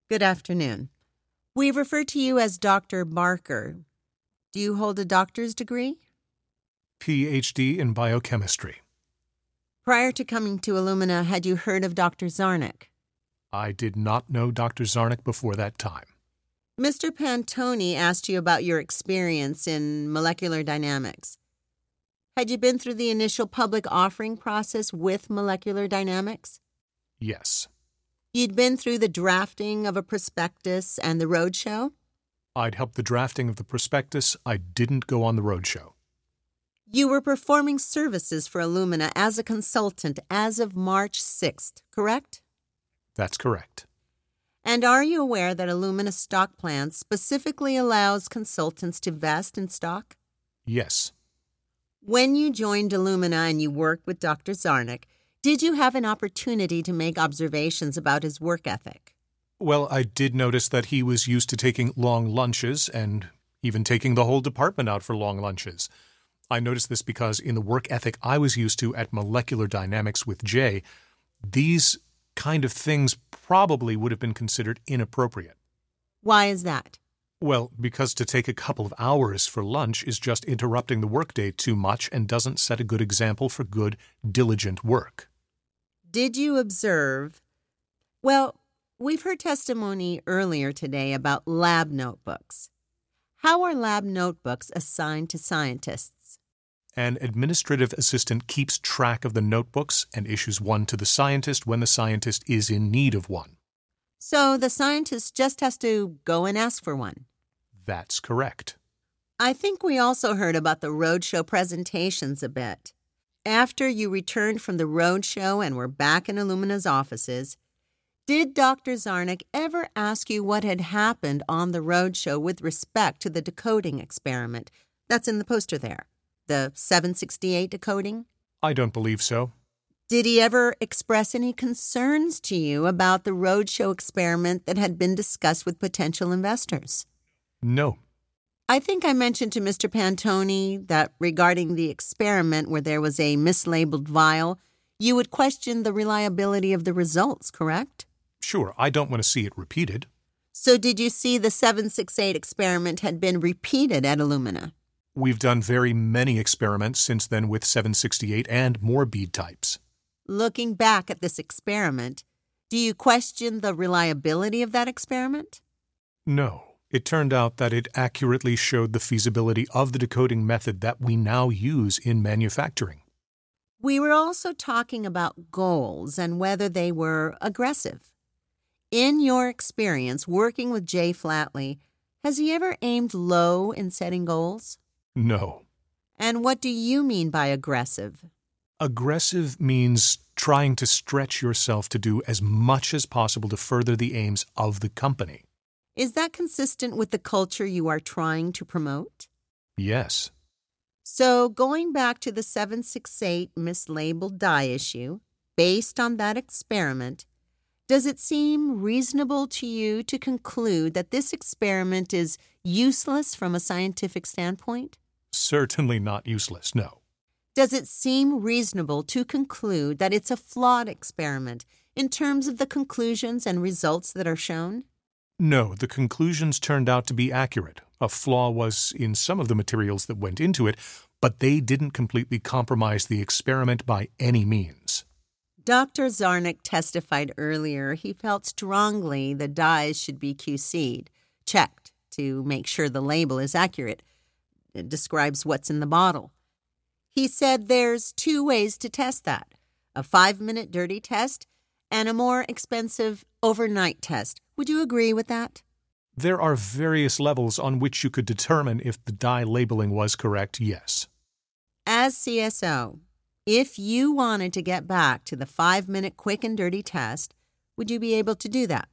Good afternoon. We refer to you as Dr. Barker. Do you hold a doctor's degree? Ph.D. in biochemistry. Prior to coming to Illumina, had you heard of Dr. Zarnick? I did not know Dr. Zarnick before that time. Mr. Pantoni asked you about your experience in molecular dynamics. Had you been through the initial public offering process with molecular dynamics? Yes. You'd been through the drafting of a prospectus and the roadshow? I'd helped the drafting of the prospectus. I didn't go on the roadshow. You were performing services for Illumina as a consultant as of March 6th, correct? That's correct. And are you aware that Illumina stock plan specifically allows consultants to vest in stock? Yes. When you joined Illumina and you worked with Dr. Zarnick, did you have an opportunity to make observations about his work ethic? Well, I did notice that he was used to taking long lunches and even taking the whole department out for long lunches. I noticed this because in the work ethic I was used to at Molecular Dynamics with Jay, these kind of things probably would have been considered inappropriate. Why is that? Well, because to take a couple of hours for lunch is just interrupting the workday too much and doesn't set a good example for good, diligent work. Did you observe? Well, we've heard testimony earlier today about lab notebooks. How are lab notebooks assigned to scientists? An administrative assistant keeps track of the notebooks and issues one to the scientist when the scientist is in need of one. So the scientist just has to go and ask for one. That's correct. I think we also heard about the roadshow presentations a bit. After you returned from the roadshow and were back in Illumina's offices, did Dr. Zarnick ever ask you what had happened on the roadshow with respect to the decoding experiment? That's in the poster there, the 768 decoding? I don't believe so. Did he ever express any concerns to you about the roadshow experiment that had been discussed with potential investors? No. I think I mentioned to Mr. Pantoni that regarding the experiment where there was a mislabeled vial, you would question the reliability of the results, correct? Sure, I don't want to see it repeated. So did you see the 768 experiment had been repeated at Illumina? We've done very many experiments since then with 768 and more bead types. Looking back at this experiment, do you question the reliability of that experiment? No. It turned out that it accurately showed the feasibility of the decoding method that we now use in manufacturing. We were also talking about goals and whether they were aggressive. In your experience working with Jay Flatley, has he ever aimed low in setting goals? No. And what do you mean by aggressive? Aggressive means trying to stretch yourself to do as much as possible to further the aims of the company. Is that consistent with the culture you are trying to promote? Yes. So, going back to the 768 mislabeled dye issue, based on that experiment, does it seem reasonable to you to conclude that this experiment is useless from a scientific standpoint? Certainly not useless, no. Does it seem reasonable to conclude that it's a flawed experiment in terms of the conclusions and results that are shown? No, the conclusions turned out to be accurate. A flaw was in some of the materials that went into it, but they didn't completely compromise the experiment by any means. Dr. Zarnick testified earlier he felt strongly the dyes should be QC'd, checked to make sure the label is accurate. It describes what's in the bottle. He said there's two ways to test that, a 5-minute dirty test and a more expensive overnight test. Would you agree with that? There are various levels on which you could determine if the dye labeling was correct, yes. As CSO, if you wanted to get back to the 5-minute quick and dirty test, would you be able to do that?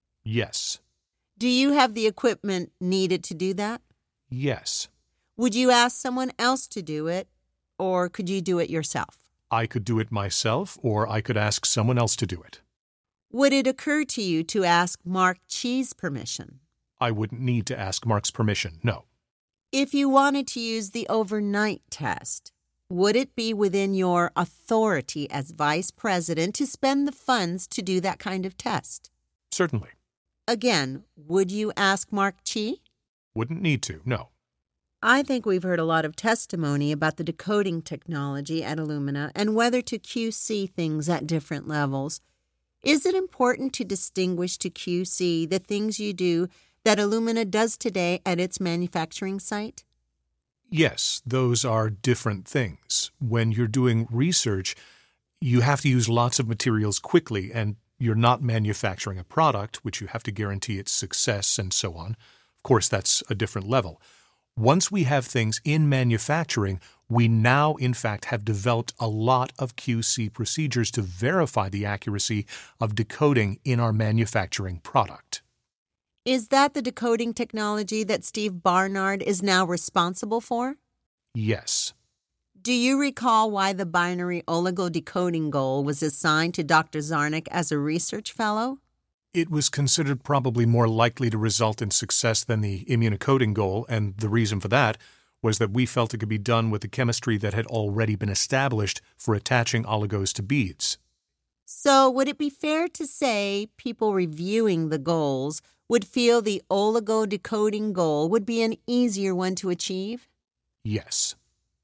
Yes. Do you have the equipment needed to do that? Yes. Would you ask someone else to do it, or could you do it yourself? I could do it myself, or I could ask someone else to do it. Would it occur to you to ask Mark Chee's permission? I wouldn't need to ask Mark's permission, no. If you wanted to use the overnight test, would it be within your authority as vice president to spend the funds to do that kind of test? Certainly. Again, would you ask Mark Chi? Wouldn't need to, no. I think we've heard a lot of testimony about the decoding technology at Illumina and whether to QC things at different levels. Is it important to distinguish to QC the things you do that Illumina does today at its manufacturing site? Yes, those are different things. When you're doing research, you have to use lots of materials quickly, and you're not manufacturing a product, which you have to guarantee its success and so on. Of course, that's a different level. Once we have things in manufacturing, we now, in fact, have developed a lot of QC procedures to verify the accuracy of decoding in our manufacturing product. Is that the decoding technology that Steve Barnard is now responsible for? Yes. Do you recall why the binary oligodecoding goal was assigned to Dr. Zarnick as a research fellow? It was considered probably more likely to result in success than the immunocoding goal, and the reason for that was that we felt it could be done with the chemistry that had already been established for attaching oligos to beads. So would it be fair to say people reviewing the goals would feel the oligodecoding goal would be an easier one to achieve? Yes.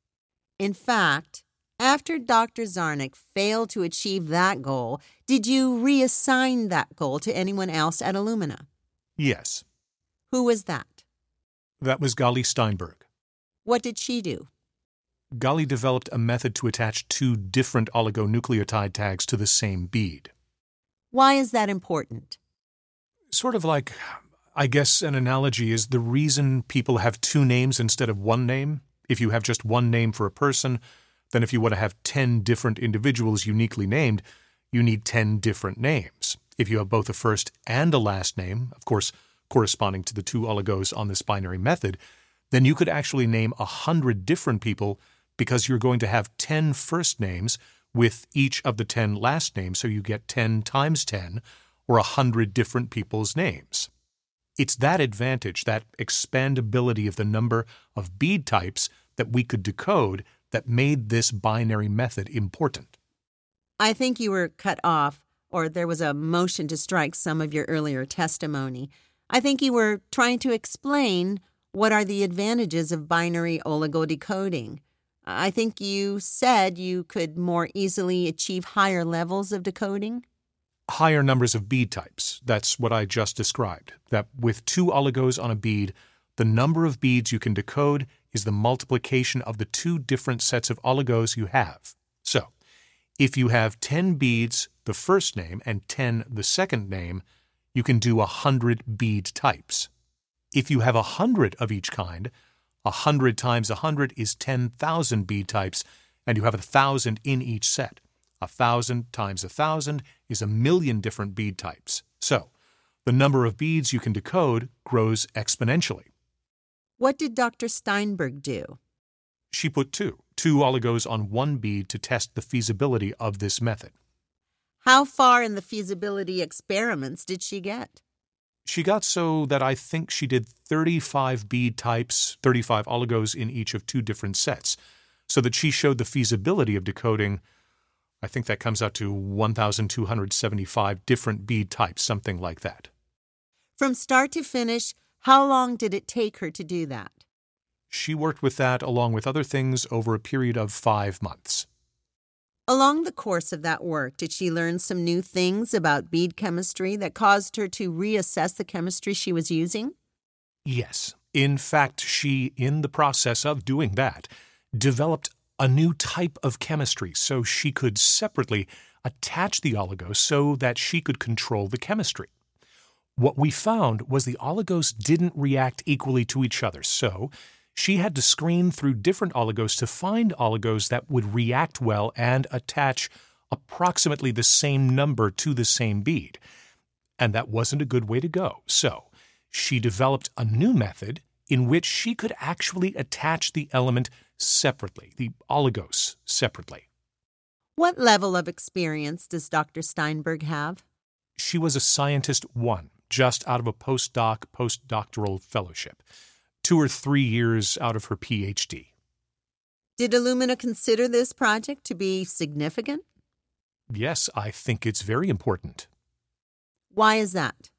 In fact, after Dr. Zarnick failed to achieve that goal, did you reassign that goal to anyone else at Illumina? Yes. Who was that? That was Gali Steinberg. What did she do? Gali developed a method to attach two different oligonucleotide tags to the same bead. Why is that important? Sort of like, I guess an analogy is the reason people have two names instead of one name. If you have just one name for a person, then if you want to have 10 different individuals uniquely named, you need 10 different names. If you have both a first and a last name, of course, corresponding to the two oligos on this binary method, then you could actually name 100 different people because you're going to have 10 first names with each of the 10 last names, so you get 10 times 10, or 100 different people's names. It's that advantage, that expandability of the number of bead types that we could decode that made this binary method important. I think you were cut off, or there was a motion to strike some of your earlier testimony. I think you were trying to explain what are the advantages of binary oligodecoding. I think you said you could more easily achieve higher levels of decoding. Higher numbers of bead types, that's what I just described. That with two oligos on a bead, the number of beads you can decode is the multiplication of the two different sets of oligos you have. So, if you have 10 beads, the first name, and 10, the second name, you can do 100 bead types. If you have 100 of each kind, 100 times 100 is 10,000 bead types, and you have 1,000 in each set. 1,000 times 1,000 is 1,000,000 different bead types. So, the number of beads you can decode grows exponentially. What did Dr. Steinberg do? She put two oligos on one bead to test the feasibility of this method. How far in the feasibility experiments did she get? She got so that I think she did 35 bead types, 35 oligos in each of two different sets, so that she showed the feasibility of decoding, I think that comes out to 1,275 different bead types, something like that. From start to finish, how long did it take her to do that? She worked with that along with other things over a period of 5 months. Along the course of that work, did she learn some new things about bead chemistry that caused her to reassess the chemistry she was using? Yes. In fact, she, in the process of doing that, developed a new type of chemistry so she could separately attach the oligos so that she could control the chemistry. What we found was the oligos didn't react equally to each other, so she had to screen through different oligos to find oligos that would react well and attach approximately the same number to the same bead. And that wasn't a good way to go. So she developed a new method in which she could actually attach the element separately, the oligos separately. What level of experience does Dr. Steinberg have? She was a scientist 1, just out of a postdoctoral fellowship, 2 or 3 years out of her PhD. Did Illumina consider this project to be significant? Yes, I think it's very important. Why is that?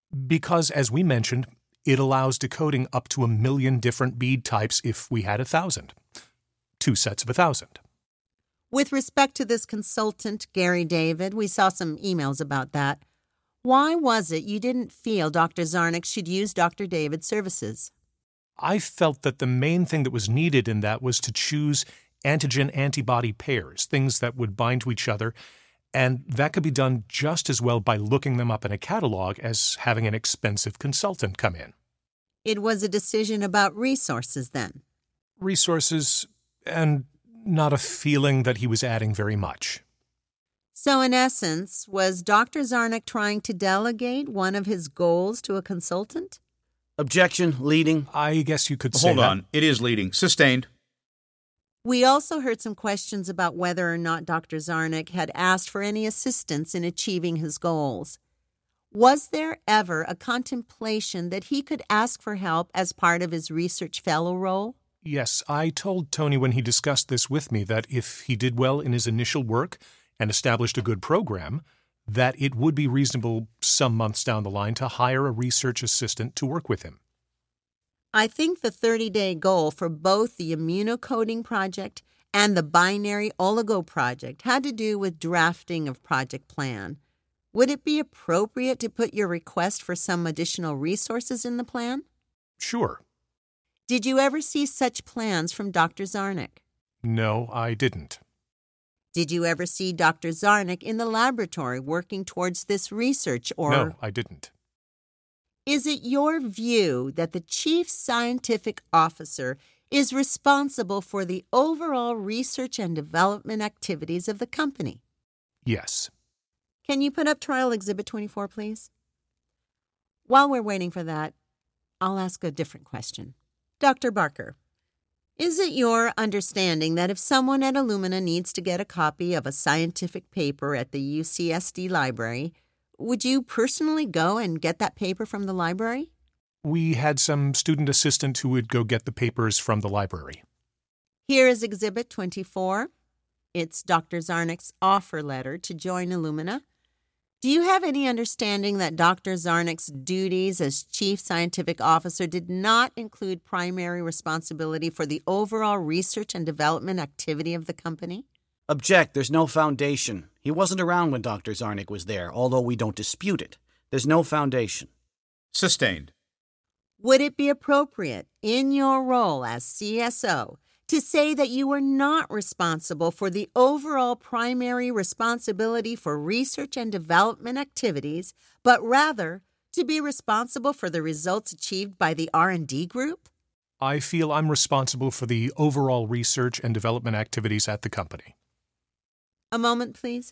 Because, as we mentioned, it allows decoding up to 1 million different bead types if we had 1,000. 2 sets of 1,000. With respect to this consultant, Gary David, we saw some emails about that. Why was it you didn't feel Dr. Zarnick should use Dr. David's services? I felt that the main thing that was needed in that was to choose antigen-antibody pairs, things that would bind to each other, and that could be done just as well by looking them up in a catalog as having an expensive consultant come in. It was a decision about resources, then. Resources, and not a feeling that he was adding very much. So, in essence, was Dr. Zarnick trying to delegate one of his goals to a consultant? Objection, leading. I guess you could say Hold that. on. It is leading. Sustained. We also heard some questions about whether or not Dr. Zarnick had asked for any assistance in achieving his goals. Was there ever a contemplation that he could ask for help as part of his research fellow role? Yes, I told Tony when he discussed this with me that if he did well in his initial work and established a good program, that it would be reasonable some months down the line to hire a research assistant to work with him. I think the 30-day goal for both the immunocoding project and the binary oligo project had to do with drafting of project plan. Would it be appropriate to put your request for some additional resources in the plan? Sure. Did you ever see such plans from Dr. Zarnick? No, I didn't. Did you ever see Dr. Zarnick in the laboratory working towards this research or... No, I didn't. Is it your view that the chief scientific officer is responsible for the overall research and development activities of the company? Yes. Can you put up Trial Exhibit 24, please? While we're waiting for that, I'll ask a different question. Dr. Barker, is it your understanding that if someone at Illumina needs to get a copy of a scientific paper at the UCSD library, would you personally go and get that paper from the library? We had some student assistant who would go get the papers from the library. Here is Exhibit 24. It's Dr. Zarnick's offer letter to join Illumina. Do you have any understanding that Dr. Zarnick's duties as Chief Scientific Officer did not include primary responsibility for the overall research and development activity of the company? Object, there's no foundation. He wasn't around when Dr. Zarnick was there, although we don't dispute it. There's no foundation. Sustained. Would it be appropriate, in your role as CSO, to say that you were not responsible for the overall primary responsibility for research and development activities, but rather to be responsible for the results achieved by the R&D group? I feel I'm responsible for the overall research and development activities at the company. A moment, please.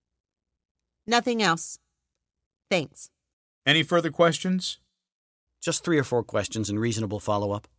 Nothing else. Thanks. Any further questions? Just 3 or 4 questions and reasonable follow-up.